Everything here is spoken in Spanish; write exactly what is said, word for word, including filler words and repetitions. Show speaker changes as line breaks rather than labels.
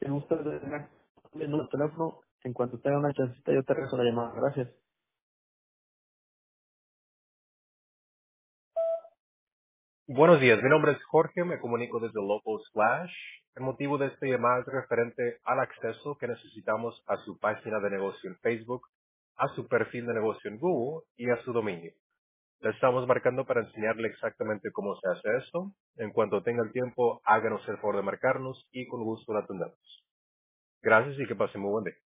me gusta tener el número de teléfono. En cuanto tenga una chancita, yo te regreso la llamada. Gracias.
Buenos días, mi nombre es Jorge, me comunico desde Local Splash. El motivo de esta llamada es referente al acceso que necesitamos a su página de negocio en Facebook, a su perfil de negocio en Google y a su dominio. Le estamos marcando para enseñarle exactamente cómo se hace esto. En cuanto tenga el tiempo, háganos el favor de marcarnos y con gusto la atendemos. Gracias y que pase muy buen día.